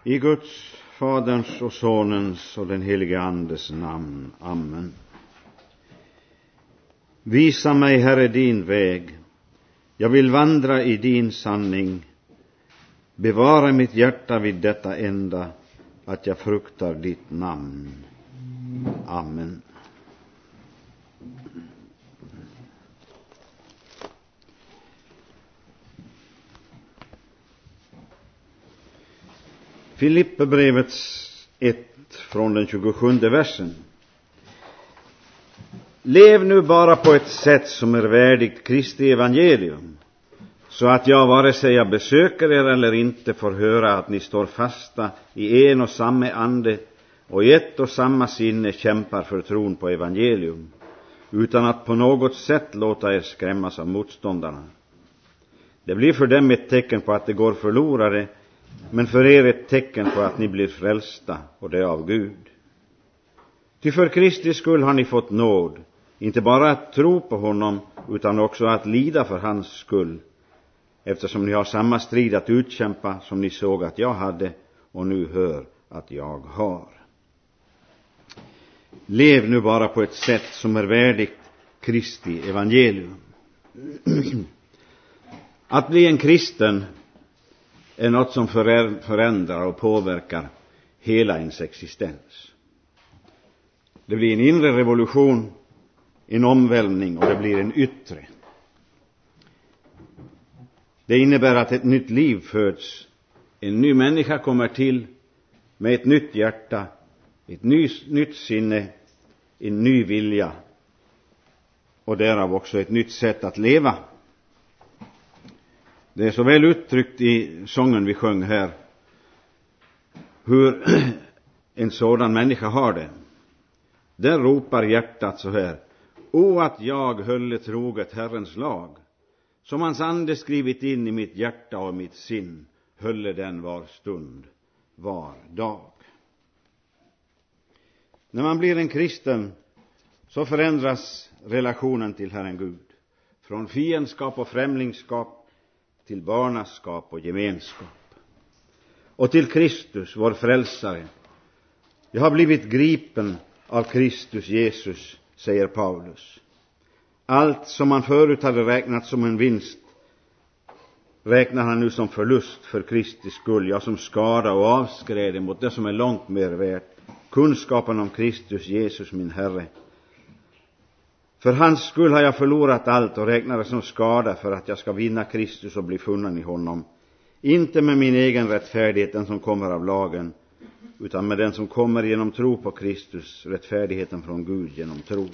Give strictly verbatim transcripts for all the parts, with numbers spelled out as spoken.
I Guds, Faderns och Sonens och den helige Andes namn. Amen. Visa mig, Herre, din väg. Jag vill vandra i din sanning. Bevara mitt hjärta vid detta enda, att jag fruktar ditt namn. Amen. Filipperbrevets ett från den tjugosjunde versen. Lev nu bara på ett sätt som är värdigt Kristi evangelium, så att jag, vare sig jag besöker er eller inte, får höra att ni står fasta i en och samma ande och i ett och samma sinne kämpar för tron på evangelium, utan att på något sätt låta er skrämmas av motståndarna. Det blir för dem ett tecken på att det går förlorade, men för er ett tecken på att ni blir frälsta, och det av Gud. Ty för Kristi skull har ni fått nåd, inte bara att tro på honom, utan också att lida för hans skull, eftersom ni har samma strid att utkämpa som ni såg att jag hade och nu hör att jag har. Lev nu bara på ett sätt som är värdigt Kristi evangelium. Att bli en kristen är något som förändrar och påverkar hela ens existens. Det blir en inre revolution, en omvälvning, och det blir en yttre. Det innebär att ett nytt liv föds. En ny människa kommer till med ett nytt hjärta, ett ny, nytt sinne, en ny vilja och därav också ett nytt sätt att leva. Det är så väl uttryckt i sången vi sjöng här hur en sådan människa har det. Där ropar hjärtat så här: O, att jag hölle troget Herrens lag, som hans ande skrivit in i mitt hjärta och mitt sinn, hölle den var stund, var dag. När man blir en kristen så förändras relationen till Herren Gud, från fiendskap och främlingskap till barnaskap och gemenskap, och till Kristus, vår frälsare. Jag har blivit gripen av Kristus Jesus, säger Paulus. Allt som man förut hade räknat som en vinst räknar han nu som förlust för Kristi skull, ja, som skada och avskräde mot det som är långt mer värt, kunskapen om Kristus Jesus min Herre. För hans skull har jag förlorat allt och räknar det som skada, för att jag ska vinna Kristus och bli funnen i honom, inte med min egen rättfärdighet, den som kommer av lagen, utan med den som kommer genom tro på Kristus, rättfärdigheten från Gud genom tro.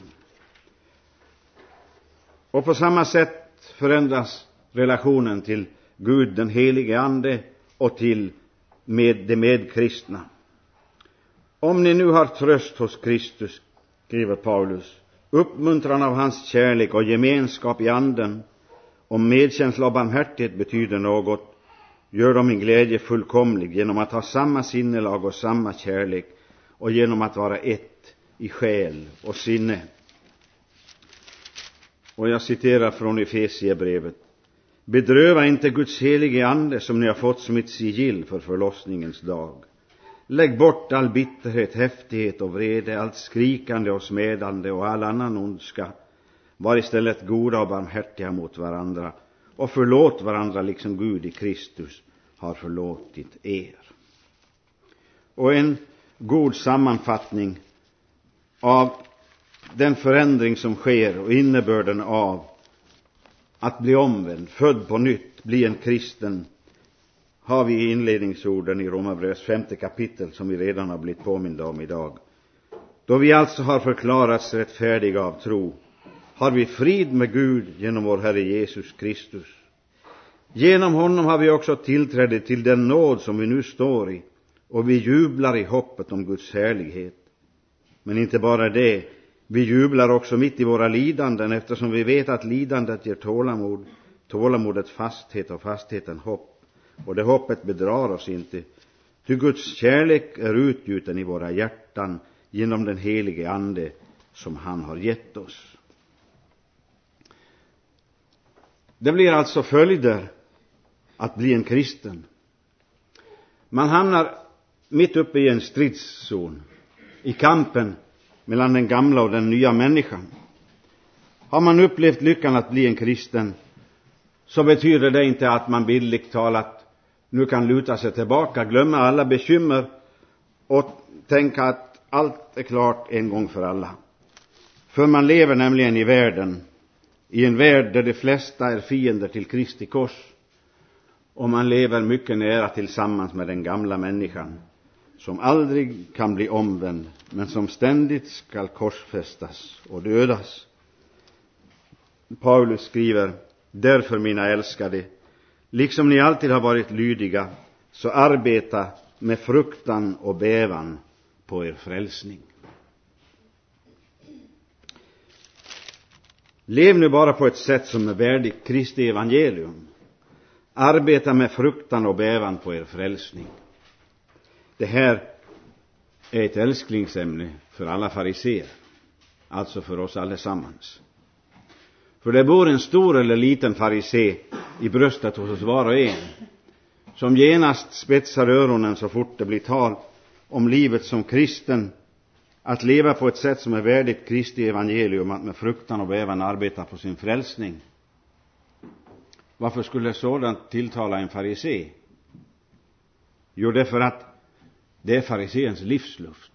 Och på samma sätt förändras relationen till Gud, den helige Ande, och till med de medkristna. Om ni nu har tröst hos Kristus, skriver Paulus, uppmuntran av hans kärlek och gemenskap i anden, om medkänsla och barmhärtighet betyder något, gör dem min glädje fullkomlig genom att ha samma sinnelag och samma kärlek, och genom att vara ett i själ och sinne. Och jag citerar från Efesierbrevet: Bedröva inte Guds helige ande, som ni har fått som ett sigill för förlossningens dag. Lägg bort all bitterhet, häftighet och vrede, allt skrikande och smedande och all annan ondska. Var istället goda och barmhärtiga mot varandra, och förlåt varandra liksom Gud i Kristus har förlåtit er. Och en god sammanfattning av den förändring som sker och innebörden av att bli omvänd, född på nytt, bli en kristen, har vi i inledningsorden i Romarbrevets femte kapitel, som vi redan har blivit påminda om idag. Då vi alltså har förklarats rättfärdiga av tro, har vi frid med Gud genom vår Herre Jesus Kristus. Genom honom har vi också tillträde till den nåd som vi nu står i, och vi jublar i hoppet om Guds härlighet. Men inte bara det, vi jublar också mitt i våra lidanden, eftersom vi vet att lidandet ger tålamod, tålamodet fasthet och fastheten hopp. Och det hoppet bedrar oss inte, ty Guds kärlek är utgjuten i våra hjärtan genom den helige ande som han har gett oss. Det blir alltså följder att bli en kristen. Man hamnar mitt uppe i en stridszon, i kampen mellan den gamla och den nya människan. Har man upplevt lyckan att bli en kristen, så betyder det inte att man bildligt talat nu kan luta sig tillbaka, glömma alla bekymmer och tänka att allt är klart en gång för alla. För man lever nämligen i världen, i en värld där de flesta är fiender till Kristi kors, och man lever mycket nära tillsammans med den gamla människan, som aldrig kan bli omvänd, men som ständigt skall korsfästas och dödas. Paulus skriver: därför, mina älskade, liksom ni alltid har varit lydiga, så arbeta med fruktan och bävan på er frälsning. Lev nu bara på ett sätt som är värdigt Kristi evangelium. Arbeta med fruktan och bävan på er frälsning. Det här är ett älsklingsämne för alla fariseer, alltså för oss allesammans. För det bor en stor eller liten farisé i bröstet hos oss var och en, som genast spetsar öronen så fort det blir tal om livet som kristen, att leva på ett sätt som är värdigt Kristi evangelium, att med fruktan och bävan arbeta på sin frälsning. Varför skulle sådant tilltala en farisé? Jo, det är för att det är fariséens livsluft.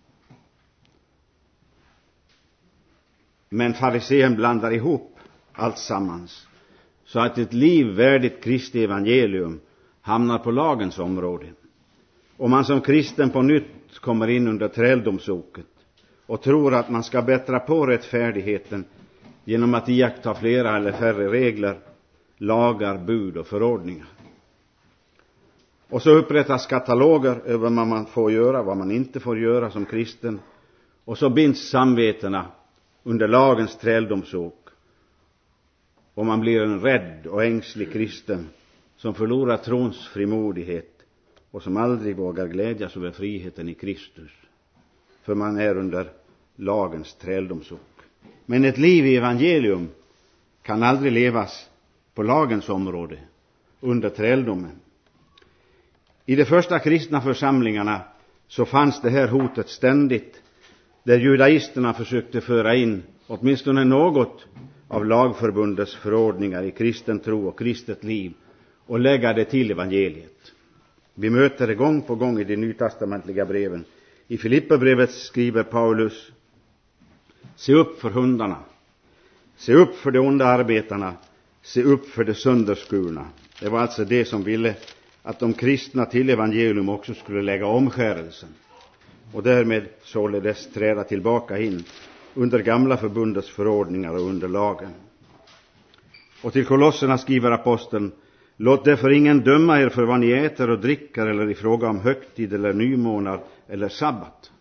Men farisén blandar ihop allt sammans, så att ett liv värdigt Kristi evangelium hamnar på lagens område. Om man som kristen på nytt kommer in under träldomsoket och tror att man ska bättra på rättfärdigheten genom att iaktta flera eller färre regler, lagar, bud och förordningar. Och så upprättas kataloger över vad man får göra, vad man inte får göra som kristen. Och så binds samvetena under lagens träldomsok. Och man blir en rädd och ängslig kristen som förlorar trons frimodighet och som aldrig vågar glädjas över friheten i Kristus. För man är under lagens träldomsok. Men ett liv i evangelium kan aldrig levas på lagens område, under träldomen. I de första kristna församlingarna så fanns det här hotet ständigt, där judaisterna försökte föra in åtminstone något av lagförbundets förordningar i kristen tro och kristet liv och lägga det till evangeliet. Vi möter det gång på gång i de nytestamentliga breven. I Filipperbrevet skriver Paulus: se upp för hundarna, se upp för de onda arbetarna, se upp för de sönderskurna. Det var alltså det som ville att de kristna till evangelium också skulle lägga omskärelsen och därmed således träda tillbaka in under gamla förbundets förordningar och under lagen. Och till kolosserna skriver aposteln: låt därför ingen döma er för vad ni äter och dricker eller i fråga om högtid eller nymånar eller sabbat.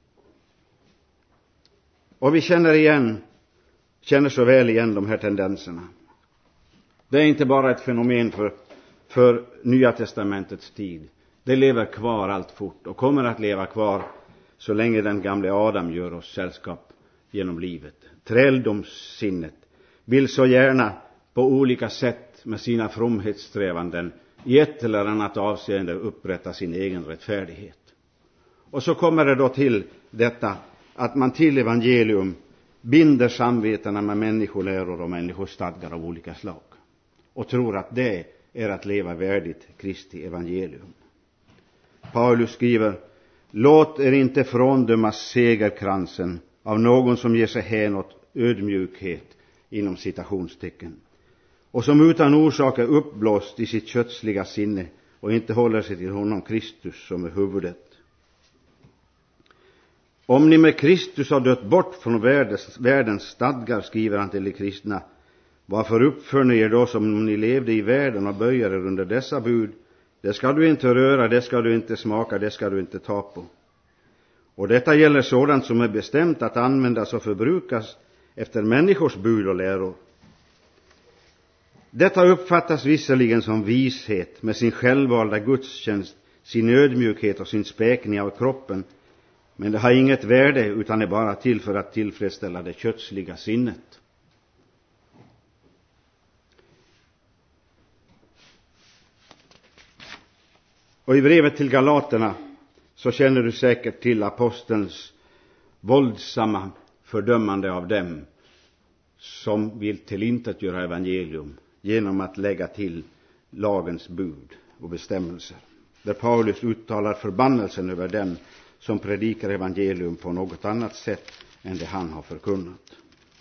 Och vi känner igen, känner så väl igen de här tendenserna. Det är inte bara ett fenomen för, för Nya testamentets tid. Det lever kvar allt fort och kommer att leva kvar så länge den gamle Adam gör oss sällskap genom livet. Träldomssinnet vill så gärna på olika sätt med sina fromhetssträvanden i ett eller annat avseende upprätta sin egen rättfärdighet. Och så kommer det då till detta att man till evangelium binder samvetena med människoläror och människostadgar av olika slag och tror att det är att leva värdigt Kristi evangelium. Paulus skriver: låt er inte fråndömas segerkransen av någon som ger sig hän åt ödmjukhet inom citationstecken och som utan orsak är uppblåst i sitt kötsliga sinne och inte håller sig till honom Kristus som är huvudet. Om ni med Kristus har dött bort från världens, världens stadgar, skriver han till de kristna, varför uppför ni er då som om ni levde i världen och böjer er under dessa bud? Det ska du inte röra, det ska du inte smaka, det ska du inte ta på. Och detta gäller sådant som är bestämt att användas och förbrukas efter människors bud och läror. Detta uppfattas visserligen som vishet med sin självvalda gudstjänst, sin ödmjukhet och sin späkning av kroppen, men det har inget värde utan är bara till för att tillfredsställa det kötsliga sinnet. Och i brevet till Galaterna så känner du säkert till apostelns våldsamma fördömande av dem som vill tillintetgöra evangelium genom att lägga till lagens bud och bestämmelser. Där Paulus uttalar förbannelsen över den som predikar evangelium på något annat sätt än det han har förkunnat.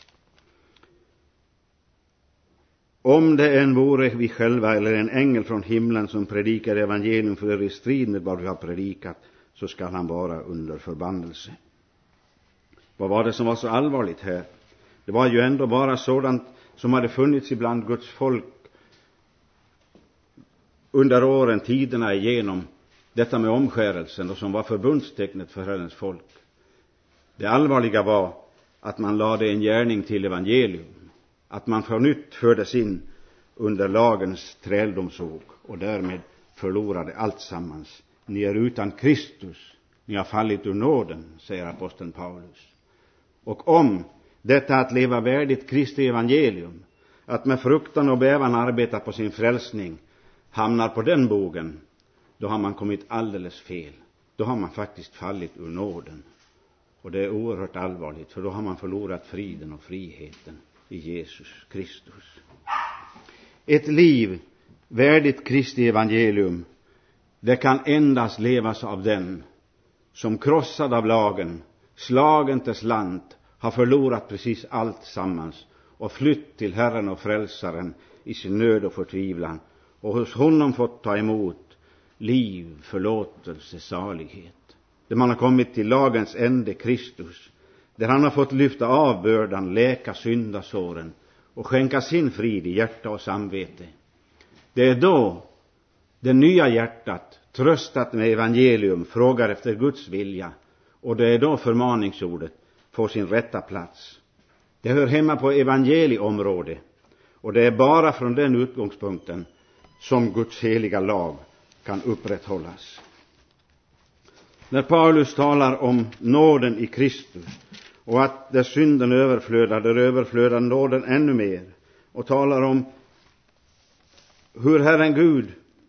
Om det än vore vi själva eller en ängel från himlen som predikar evangelium för er i strid med vad vi har predikat, så skall han vara under förbannelse. Vad var det som var så allvarligt här? Det var ju ändå bara sådant som hade funnits ibland Guds folk under åren, tiderna igenom, detta med omskärelsen och som var förbundstecknet för Herrens folk. Det allvarliga var att man lade en gärning till evangelium, att man för nytt fördes in under lagens träldomsåg och därmed förlorade allt sammans. Ni är utan Kristus, ni har fallit ur nåden, säger aposteln Paulus. Och om detta att leva värdigt Kristi evangelium, att med fruktan och bävan arbeta på sin frälsning, hamnar på den bogen, då har man kommit alldeles fel. Då har man faktiskt fallit ur nåden. Och det är oerhört allvarligt, för då har man förlorat friden och friheten i Jesus Kristus. Ett liv värdigt Kristi evangelium, det kan endast levas av den som krossad av lagen, slagen till slant, har förlorat precis allt sammans och flytt till Herren och Frälsaren i sin nöd och förtvivlan, och hos honom fått ta emot liv, förlåtelse, salighet. Där man har kommit till lagens ände, Kristus, där han har fått lyfta av bördan, läka syndasåren och skänka sin frid i hjärta och samvete. Det är då det nya hjärtat, tröstat med evangelium, frågar efter Guds vilja, och det är då förmaningsordet får sin rätta plats. Det hör hemma på evangelieområdet, och det är bara från den utgångspunkten som Guds heliga lag kan upprätthållas. När Paulus talar om nåden i Kristus och att där synden överflödar, där överflödar nåden ännu mer, och talar om hur Herren Gud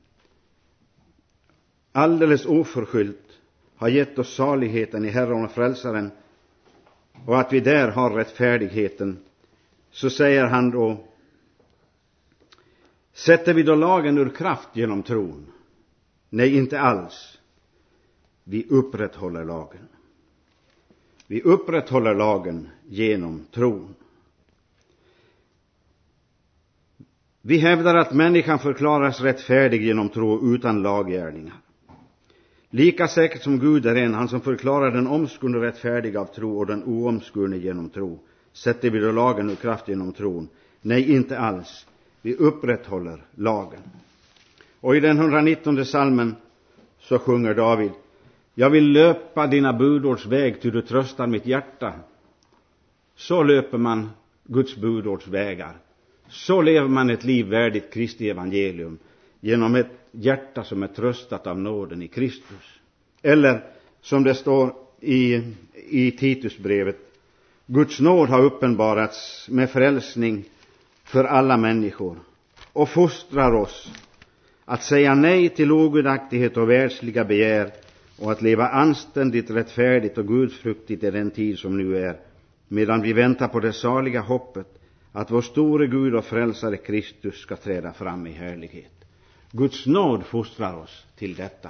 alldeles oförskyllt har gett oss saligheten i Herren och Frälsaren, och att vi där har rättfärdigheten, så säger han då: sätter vi då lagen ur kraft genom tron? Nej, inte alls. Vi upprätthåller lagen. Vi upprätthåller lagen genom tron. Vi hävdar att människan förklaras rättfärdig genom tro utan laggärningar. Lika säkert som Gud är en, han som förklarar den omskurne rättfärdig av tro och den oomskurne genom tro. Sätter vi då lagen ur kraft genom tron? Nej, inte alls. Vi upprätthåller lagen. Och i den hundranittonde salmen så sjunger David: jag vill löpa dina budords väg, ty du tröstar mitt hjärta. Så löper man Guds budords vägar. Så lever man ett liv värdigt Kristi evangelium, genom ett hjärta som är tröstat av nåden i Kristus. Eller som det står i, i Titusbrevet: Guds nåd har uppenbarats med frälsning för alla människor och fostrar oss att säga nej till ogudaktighet och världsliga begär och att leva anständigt, rättfärdigt och gudsfruktigt i den tid som nu är, medan vi väntar på det saliga hoppet att vår store Gud och frälsare Kristus ska träda fram i härlighet. Guds nåd fostrar oss till detta.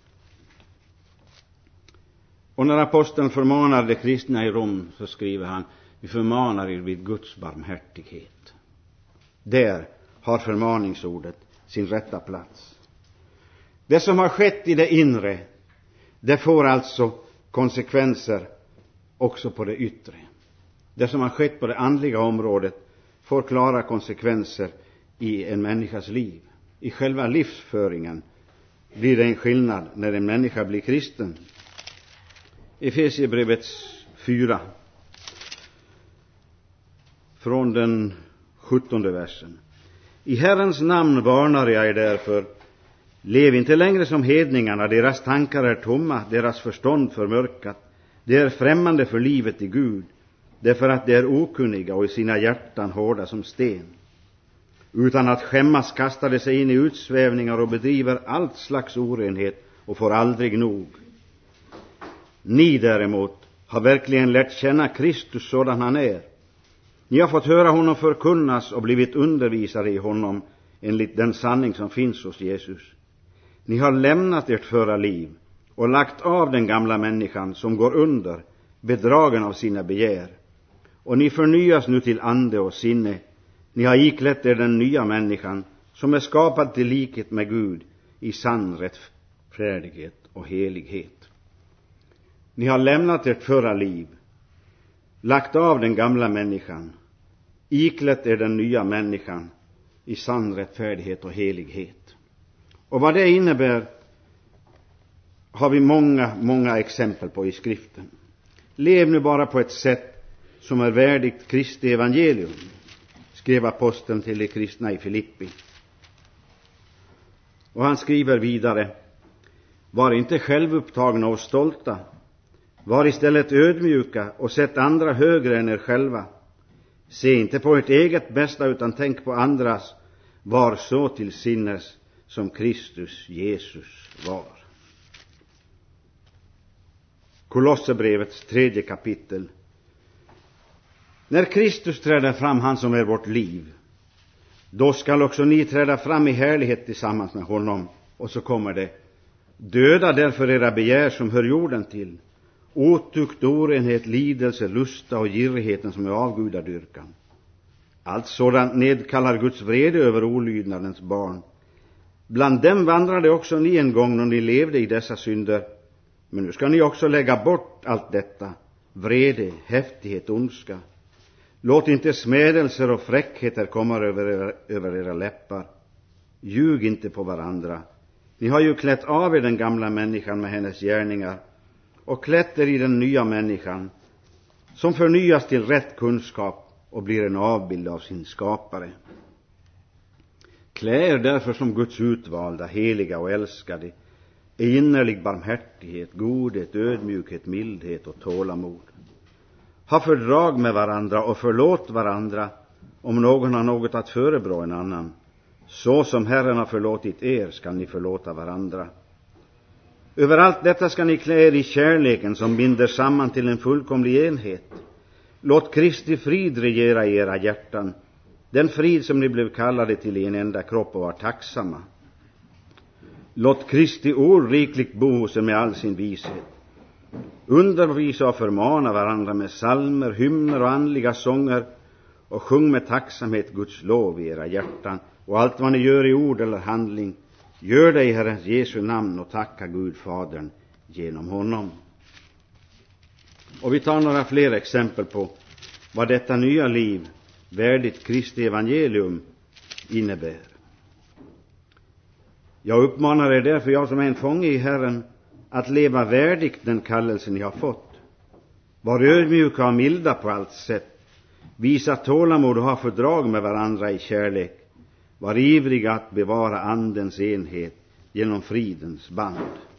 Och när aposteln förmanar de kristna i Rom, så skriver han: vi förmanar er vid Guds barmhärtighet. Där har förmaningsordet sin rätta plats. Det som har skett i det inre, det får alltså konsekvenser också på det yttre. Det som har skett på det andliga området får klara konsekvenser i en människas liv. I själva livsföringen blir det en skillnad när en människa blir kristen. Efesierbrevets fyra, från den sjuttonde versen. I Herrens namn varnar jag er därför: lev inte längre som hedningarna, deras tankar är tomma, deras förstånd förmörkat. De är främmande för livet i Gud, därför att de är okunniga och i sina hjärtan hårda som sten. Utan att skämmas kastade sig in i utsvävningar och bedriver allt slags orenhet och får aldrig nog. Ni däremot har verkligen lärt känna Kristus sådan han är. Ni har fått höra honom förkunnas och blivit undervisare i honom enligt den sanning som finns hos Jesus. Ni har lämnat ert förra liv och lagt av den gamla människan som går under, bedragen av sina begär. Och ni förnyas nu till ande och sinne. Ni har iklätt er den nya människan som är skapad till likhet med Gud i sann rättfärdighet och helighet. Ni har lämnat ert förra liv, lagt av den gamla människan, iklätt er den nya människan i sann rättfärdighet och helighet. Och vad det innebär har vi många, många exempel på i skriften. Lev nu bara på ett sätt som är värdigt Kristi evangelium, skrev aposteln till de kristna i Filippi. Och han skriver vidare: var inte självupptagna och stolta, var istället ödmjuka och sätt andra högre än er själva. Se inte på ert eget bästa utan tänk på andras. Var så till sinnes som Kristus Jesus var. Kolosserbrevets tredje kapitel. När Kristus träder fram, han som är vårt liv, då skall också ni träda fram i härlighet tillsammans med honom. Och så kommer det: döda därför era begär som hör jorden till, otukt, orenhet, lidelse, lusta och girrigheten som är avgudadyrkan. Allt sådant nedkallar Guds vrede över olydnadens barn. Bland dem vandrade också ni en gång när ni levde i dessa synder. Men nu ska ni också lägga bort allt detta: vrede, häftighet, ondska. Låt inte smädelser och fräckheter komma över era, över era läppar. Ljug inte på varandra. Ni har ju klätt av er den gamla människan med hennes gärningar och klätt er i den nya människan som förnyas till rätt kunskap och blir en avbild av sin skapare. Klä er därför som Guds utvalda, heliga och älskade, i innerlig barmhärtighet, godhet, ödmjukhet, mildhet och tålamod. Ha fördrag med varandra och förlåt varandra om någon har något att förebrå en annan. Så som Herren har förlåtit er ska ni förlåta varandra. Överallt detta ska ni klä er i kärleken som binder samman till en fullkomlig enhet. Låt Kristi frid regera i era hjärtan, den frid som ni blev kallade till i en enda kropp, och var tacksamma. Låt Kristi ord rikligt bo hos er med all sin vishet. Undervisa och förmana varandra med psalmer, hymner och andliga sånger, och sjung med tacksamhet Guds lov i era hjärtan. Och allt vad ni gör i ord eller handling, gör det i Herrens Jesu namn och tacka Gud Fadern genom honom. Och vi tar några fler exempel på vad detta nya liv, värdigt Kristi evangelium, innebär. Jag uppmanar er därför, jag som är en fånge i Herren, att leva värdigt den kallelse ni har fått. Var ödmjuka och milda på allt sätt. Visa tålamod och ha fördrag med varandra i kärlek. Var ivriga att bevara andens enhet genom fridens band.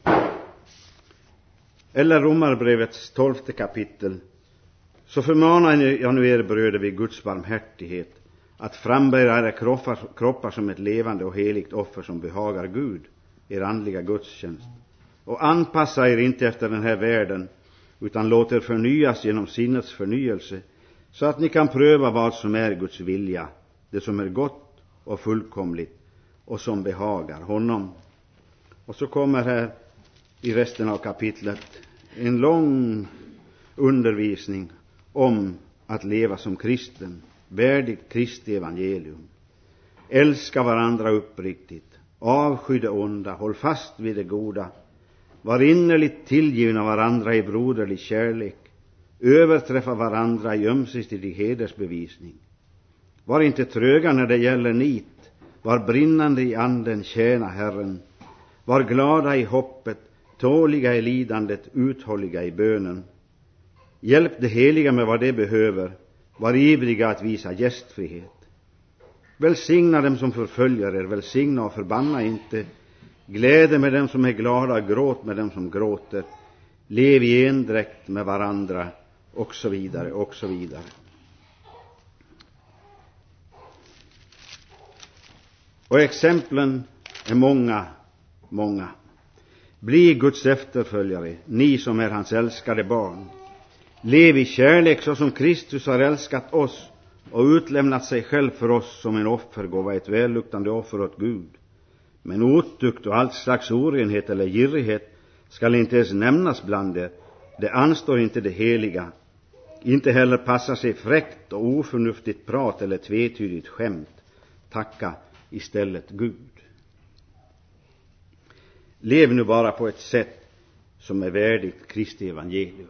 Eller Romarbrevets tolfte kapitel. Så förmanar jag nu er bröder vid Guds barmhärtighet att frambära era kroppar, kroppar som ett levande och heligt offer som behagar Gud, er andliga gudstjänst. Och anpassa er inte efter den här världen, utan låt er förnyas genom sinnets förnyelse, så att ni kan pröva vad som är Guds vilja, det som är gott och fullkomligt och som behagar honom. Och så kommer här i resten av kapitlet en lång undervisning om att leva som kristen, värdigt Kristi evangelium. Älska varandra uppriktigt, avsky det onda, håll fast vid det goda. Var innerligt tillgivna varandra i broderlig kärlek, överträffa varandra i ömsesidig hedersbevisning. Var inte tröga när det gäller nit, var brinnande i anden, tjäna Herren. Var glada i hoppet, tåliga i lidandet, uthålliga i bönen. Hjälp de heliga med vad de behöver, var ivriga att visa gästfrihet. Välsigna dem som förföljer er, välsigna och förbanna inte. Glädje med dem som är glada, gråt med dem som gråter. Lev i endräkt med varandra, och så vidare, och så vidare. Och exemplen är många, många. Bli Guds efterföljare, ni som är hans älskade barn. Lev i kärlek så som Kristus har älskat oss och utlämnat sig själv för oss som en offergåva, ett välluktande offer åt Gud. Men otukt och allt slags orenhet eller girighet skall inte ens nämnas bland er. Det anstår inte det heliga. Inte heller passar sig fräckt och oförnuftigt prat eller tvetydigt skämt. Tacka istället Gud. Lev nu bara på ett sätt som är värdigt Kristi evangelium.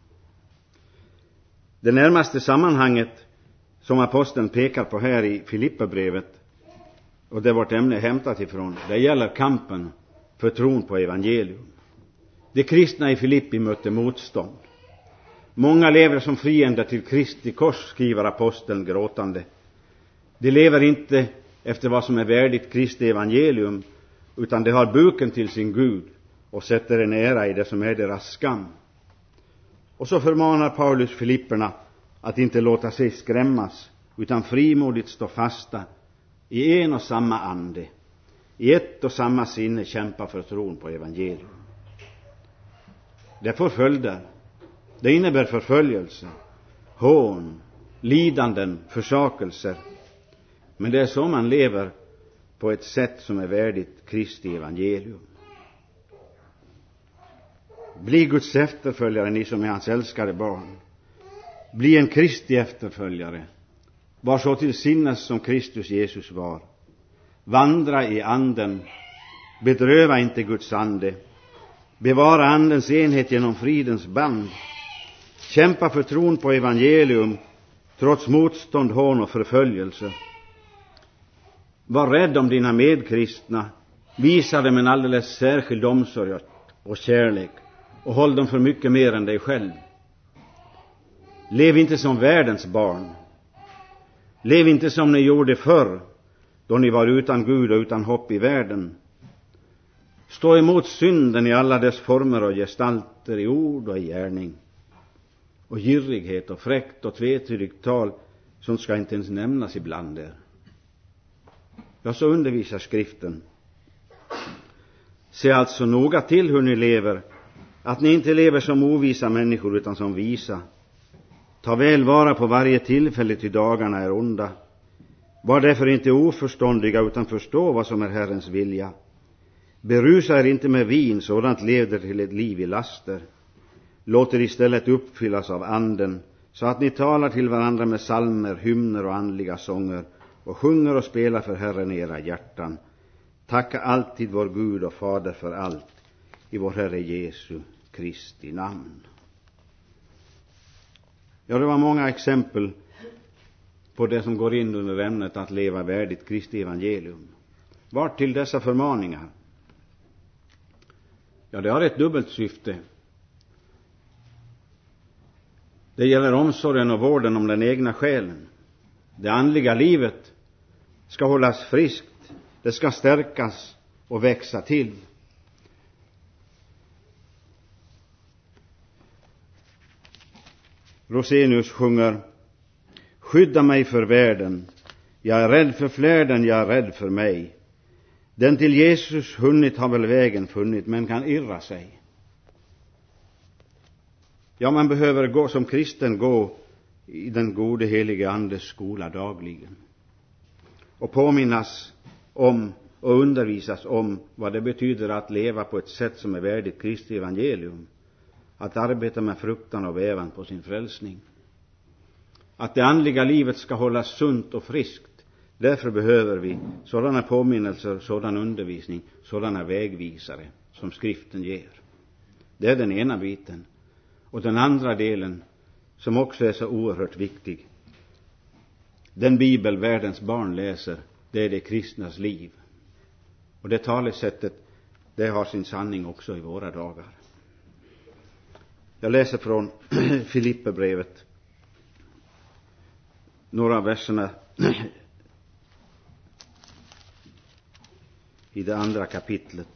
Det närmaste sammanhanget som aposteln pekar på här i Filipperbrevet, och det vårt ämne är hämtat ifrån, det gäller kampen för tron på evangelium. De kristna i Filippi mötte motstånd. Många lever som fiender till Kristi kors, skriver aposteln gråtande. De lever inte efter vad som är värdigt Kristi evangelium, utan de har buken till sin Gud och sätter en ära i det som är deras skam. Och så förmanar Paulus filipperna att inte låta sig skrämmas, utan frimodigt stå fasta i en och samma ande, i ett och samma sinne kämpa för tron på evangelium. Det får följder. Det innebär förföljelse, hån, lidanden, försakelser. Men det är så man lever på ett sätt som är värdigt Kristi evangelium. Bli Guds efterföljare, ni som är hans älskade barn. Bli en Kristi efterföljare. Var så till sinnes som Kristus Jesus var. Vandra i anden. Bedröva inte Guds ande. Bevara andens enhet genom fridens band. Kämpa för tron på evangelium trots motstånd, hån och förföljelse. Var rädd om dina medkristna. Visa dem en alldeles särskild omsorg och kärlek. Och håll dem för mycket mer än dig själv. Lev inte som världens barn. Lev inte som ni gjorde förr, då ni var utan Gud och utan hopp i världen. Stå emot synden i alla dess former och gestalter, i ord och i gärning. Och girighet och fräckt och tvetydigt tal, som ska inte ens nämnas ibland er. Ja, så undervisar skriften. Se alltså noga till hur ni lever, att ni inte lever som ovisa människor utan som visa. Ta väl vara på varje tillfälle, till dagarna är onda. Var därför inte oförståndiga, utan förstå vad som är Herrens vilja. Berusa er inte med vin, sådant leder till ett liv i laster. Låt er istället uppfyllas av anden, så att ni talar till varandra med psalmer, hymner och andliga sånger, och sjunger och spelar för Herren i era hjärtan. Tacka alltid vår Gud och Fader för allt, i vår Herre Jesu Kristi namn. Ja, det var många exempel på det som går in under ämnet att leva värdigt Kristi evangelium. Vart till dessa förmaningar? Ja, det har ett dubbelt syfte. Det gäller omsorgen och vården om den egna själen. Det andliga livet ska hållas friskt, det ska stärkas och växa till. Rosenius sjunger: skydda mig för världen, jag är rädd för flärden, jag är rädd för mig. Den till Jesus hunnit har väl vägen funnit, men kan irra sig. Ja, man behöver gå som kristen gå i den gode helige andes skola dagligen och påminnas om och undervisas om vad det betyder att leva på ett sätt som är värdigt Kristi evangelium, att arbeta med fruktan och bävan på sin frälsning, att det andliga livet ska hållas sunt och friskt. Därför behöver vi sådana påminnelser, sådan undervisning, sådana vägvisare som skriften ger. Det är den ena biten. Och den andra delen, som också är så oerhört viktig, den bibel världens barn läser, det är det kristnas liv. Och det talesättet, det har sin sanning också i våra dagar. Jag läser från Filipperbrevet, några verserna i det andra kapitlet.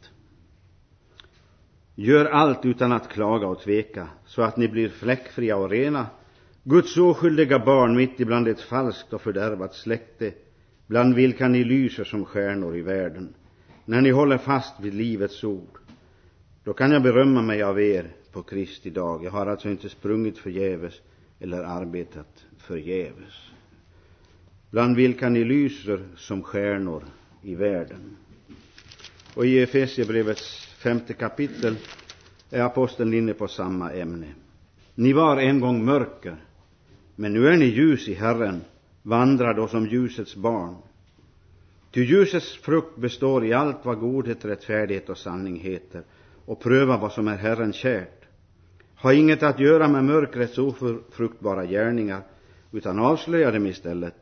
Gör allt utan att klaga och tveka, så att ni blir fläckfria och rena, Guds oskyldiga barn mitt ibland ett falskt och fördärvat släkte, bland vilka ni lyser som stjärnor i världen, när ni håller fast vid livets ord. Då kan jag berömma mig av er på Kristi dag. Jag har alltså inte sprungit förgäves eller arbetat förgäves. Bland vilka ni lyser som stjärnor i världen. Och i Efesierbrevets femte kapitel är aposteln inne på samma ämne. Ni var en gång mörker, men nu är ni ljus i Herren. Vandra då som ljusets barn. Ty ljusets frukt består i allt vad godhet, rättfärdighet och sanning heter, och pröva vad som är Herren kärt. Ha inget att göra med mörkrets ofruktbara gärningar, utan avslöja dem istället.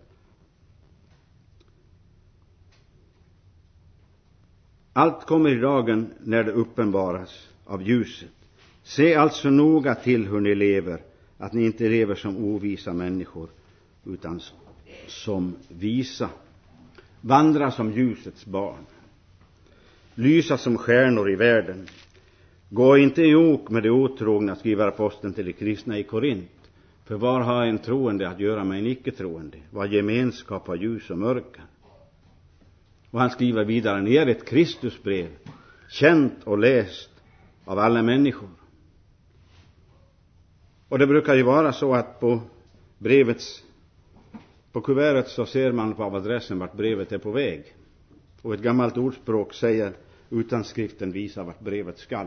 Allt kommer i dagen när det uppenbaras av ljuset. Se alltså noga till hur ni lever, att ni inte lever som ovisa människor, utan som visa. Vandra som ljusets barn. Lysa som stjärnor i världen. Gå inte i ok med det otrogna, skriver aposteln till de kristna i Korint. För var har en troende att göra med en icke-troende? Vad gemenskap har ljus och mörker? Och han skriver vidare, ni är ett Kristusbrev, känt och läst av alla människor. Och det brukar ju vara så att på brevets, på kuvertet så ser man på adressen vart brevet är på väg. Och ett gammalt ordspråk säger, utan skriften visar vart brevet skall.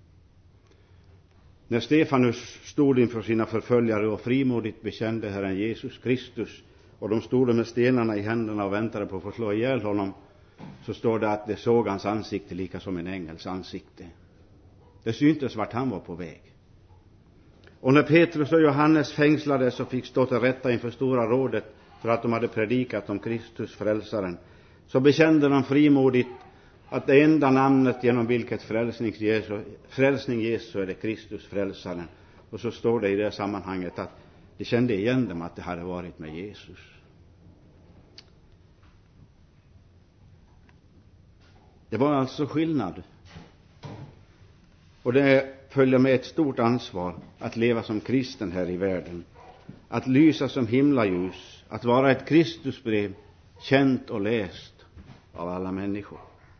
När Stefanus stod inför sina förföljare och frimodigt bekände Herren Jesus Kristus, och de stod med stenarna i händerna och väntade på att få slå ihjäl honom, så står det att det såg hans ansikte lika som en ängels ansikte. Det syntes vart han var på väg. Och när Petrus och Johannes fängslades och fick stå till rätta inför stora rådet för att de hade predikat om Kristus frälsaren, så bekände de frimodigt att det enda namnet genom vilket frälsning Jesu, frälsning Jesu är det Kristus frälsaren. Och så står det i det sammanhanget att de kände igen dem att det hade varit med Jesus. Det var alltså skillnad. Och det följer med ett stort ansvar att leva som kristen här i världen. Att lysa som himlaljus. Att vara ett Kristusbrev, känt och läst av alla människor.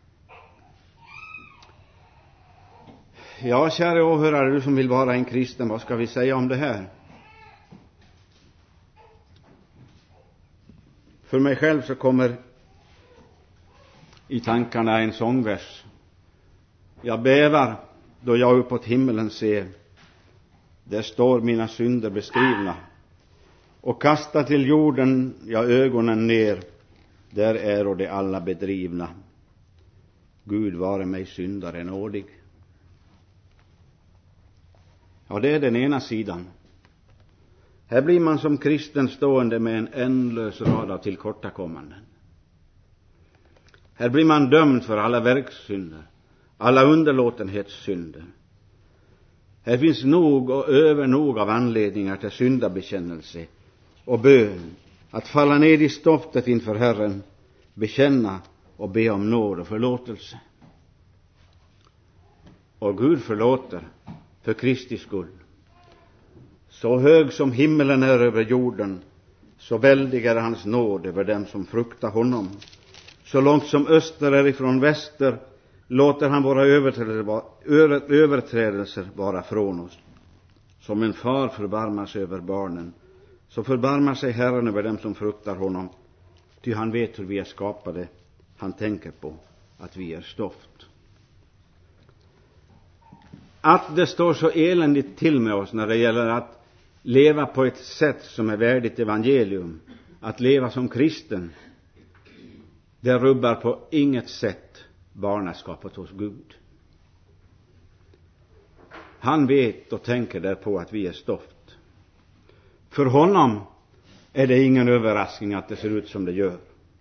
Ja, kära åhörare, du som vill vara en kristen, vad ska vi säga om det här? För mig själv så kommer i tankarna en sångvers. Jag bävar då jag uppåt himmelen ser. Där står mina synder beskrivna. Och kasta till jorden jag ögonen ner. Där är och det alla bedrivna. Gud vare mig syndare nådig. Ja, det är den ena sidan. Här blir man som kristen stående med en ändlös rad av tillkortakommanden. Här blir man dömd för alla verkssynder, alla underlåtenhetssynder. Här finns nog och övernog av anledningar till syndabekännelse och bön, att falla ned i stoftet inför Herren, bekänna och be om nåd och förlåtelse. Och Gud förlåter för Kristi skull. Så hög som himmelen är över jorden, så väldig är hans nåd över dem som fruktar honom. Så långt som öster är ifrån väster låter han våra överträdelser vara från oss. Som en far förbarmar sig över barnen, så förbarmar sig Herren över dem som fruktar honom. Ty han vet hur vi är skapade, han tänker på att vi är stoft. Att det står så eländigt till med oss när det gäller att leva på ett sätt som är värdigt evangelium, att leva som kristen, det rubbar på inget sätt barnaskapet hos Gud. Han vet och tänker därpå att vi är stoft. För honom är det ingen överraskning att det ser ut som det gör.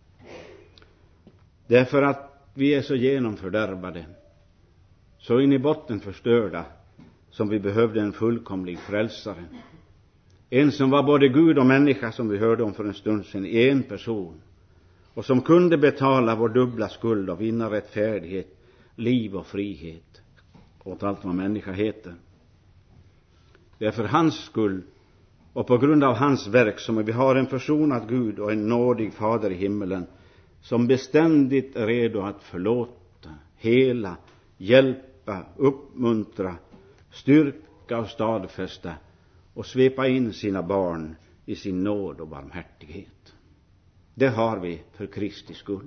Därför att vi är så genomfördärvade, så in i botten förstörda, som vi behövde en fullkomlig frälsare. En som var både Gud och människa, som vi hörde om för en stund sedan, i en person. Och som kunde betala vår dubbla skuld och vinna rättfärdighet, liv och frihet åt allt vad människa heter. Det är för hans skull och på grund av hans verk som vi har en försonad Gud och en nådig fader i himmelen, som beständigt är redo att förlåta, hela, hjälpa hjälpa, uppmuntra, styrka och stadfästa och svepa in sina barn i sin nåd och barmhärtighet. Det har vi för Kristi skull.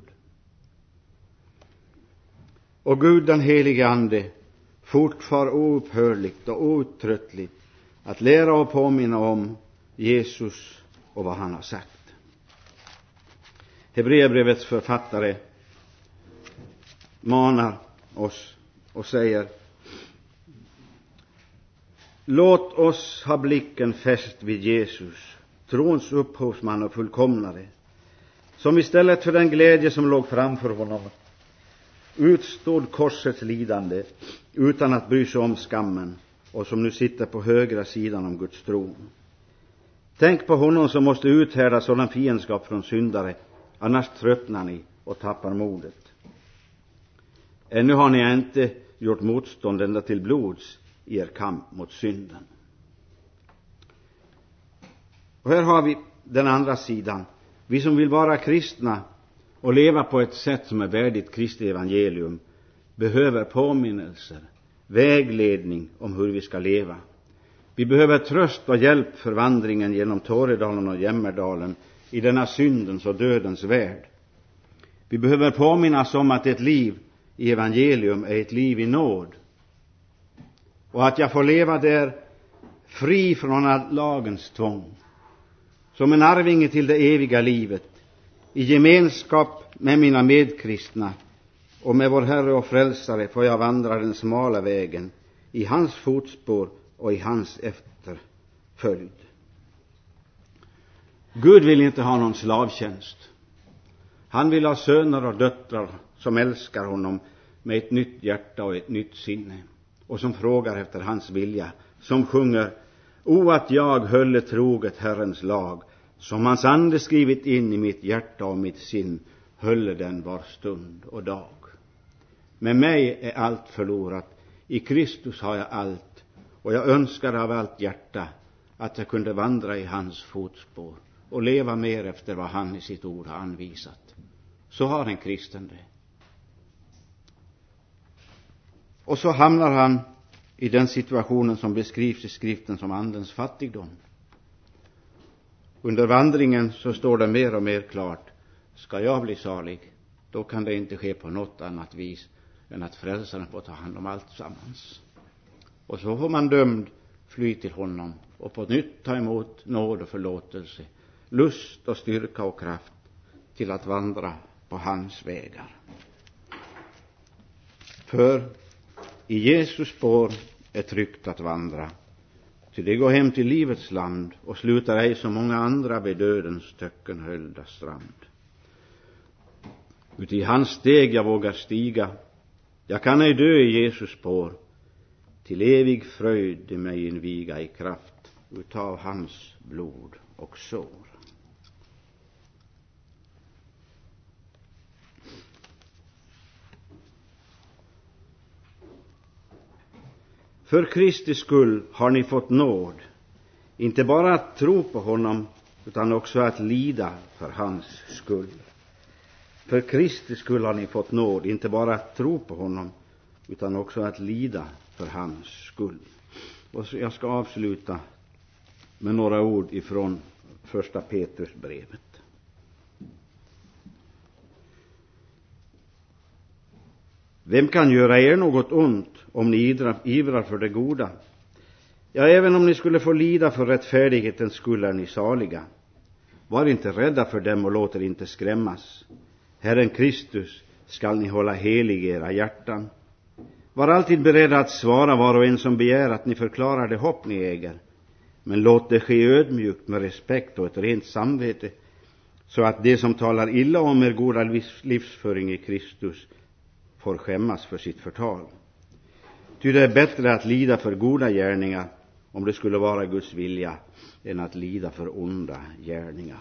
Och Gud den helige Ande fortfar oupphörligt och outtröttligt att lära och påminna om Jesus och vad han har sagt. Hebreerbrevets författare manar oss och säger: låt oss ha blicken fäst vid Jesus, trons upphovsman och fullkomnare, som istället för den glädje som låg framför honom utstod korsets lidande utan att bry sig om skammen, och som nu sitter på högra sidan om Guds tron. Tänk på honom som måste uthärda sådan fiendskap från syndare, annars tröttnar ni och tappar modet. Ännu har ni inte gjort motstånd ända till blods i er kamp mot synden. Och här har vi den andra sidan. Vi som vill vara kristna och leva på ett sätt som är värdigt Kristi evangelium behöver påminnelser, vägledning om hur vi ska leva. Vi behöver tröst och hjälp för vandringen genom Tåredalen och Jämmerdalen i denna syndens och dödens värld. Vi behöver påminnas om att ett liv i evangelium är ett liv i nåd, och att jag får leva där fri från all lagens tvång, som en arvinge till det eviga livet, i gemenskap med mina medkristna och med vår Herre och Frälsare får jag vandra den smala vägen i hans fotspår och i hans efterföljd. Gud vill inte ha någon slavtjänst. Han vill ha söner och döttrar som älskar honom med ett nytt hjärta och ett nytt sinne, och som frågar efter hans vilja, som sjunger: o att jag hölle troget Herrens lag, som hans ande skrivit in i mitt hjärta och mitt sinn, hölle den var stund och dag. Med mig är allt förlorat, i Kristus har jag allt, och jag önskar av allt hjärta att jag kunde vandra i hans fotspår och leva mer efter vad han i sitt ord har anvisat. Så har en kristen det. Och så hamnar han i den situationen som beskrivs i skriften som andens fattigdom. Under vandringen så står det mer och mer klart: ska jag bli salig, då kan det inte ske på något annat vis än att frälsaren får ta hand om allt sammans. Och så får man dömd fly till honom och på nytt ta emot nåd och förlåtelse, lust och styrka och kraft till att vandra på hans vägar. För i Jesus spår är tryggt att vandra, till det går hem till livets land och slutar ej som många andra vid dödens töckenhöljda strand. Uti hans steg jag vågar stiga, jag kan ej dö i Jesus spår, till evig fröjd i mig inviga i kraft utav hans blod och sår. För Kristi skull har ni fått nåd, inte bara att tro på honom utan också att lida för hans skull. För Kristi skull har ni fått nåd, inte bara att tro på honom utan också att lida för hans skull. Och så jag ska avsluta med några ord ifrån första Petrusbrevet. Vem kan göra er något ont om ni ivrar för det goda? Ja, även om ni skulle få lida för rättfärdighetens skull är ni saliga. Var inte rädda för dem och låt er inte skrämmas. Herren Kristus skall ni hålla helig i era hjärtan. Var alltid beredda att svara var och en som begär att ni förklarar det hopp ni äger. Men låt det ske ödmjukt med respekt och ett rent samvete, så att det som talar illa om er goda livsföring i Kristus får skämmas för sitt förtal. Ty det är bättre att lida för goda gärningar, om det skulle vara Guds vilja, än att lida för onda gärningar.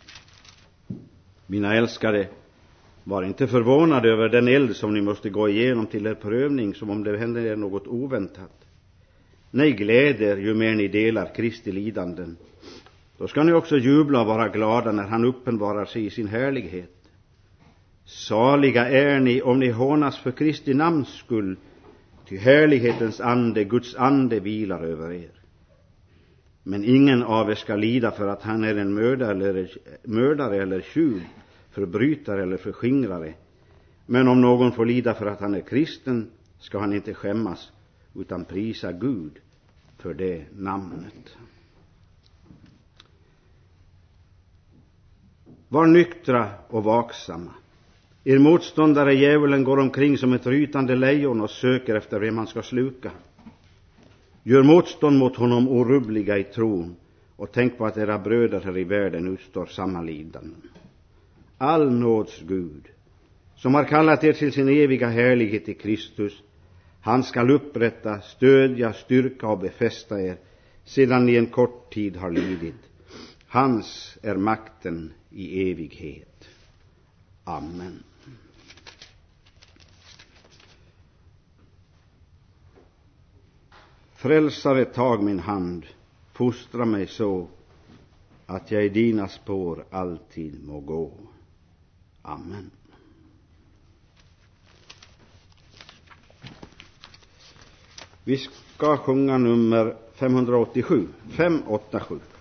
Mina älskade, var inte förvånade över den eld som ni måste gå igenom till er prövning, som om det händer er något oväntat. Nej, gläder ju mer ni delar Kristi lidanden. Då ska ni också jubla och vara glada när han uppenbarar sig i sin härlighet. Saliga är ni om ni hånas för Kristi namns skull, Ty härlighetens ande, Guds ande, vilar över er. Men ingen av er ska lida för att han är en mördare eller, mördare eller tjuv, förbrytare eller förskingrare. Men om någon får lida för att han är kristen, ska han inte skämmas, utan prisa Gud för det namnet. Var nyktra och vaksamma. Er motståndare djävulen går omkring som ett rytande lejon och söker efter vem han ska sluka. Gör motstånd mot honom orubbliga i tron, och tänk på att era bröder här i världen utstår samma lidanden. All nåds Gud, som har kallat er till sin eviga härlighet i Kristus, han skall upprätta, stödja, styrka och befästa er, sedan ni en kort tid har lidit. Hans är makten i evighet. Amen. Frälsare, tag min hand, fostra mig så att jag i dina spår alltid må gå. Amen. Vi ska sjunga nummer femhundraåttiosju, fem åtta sju.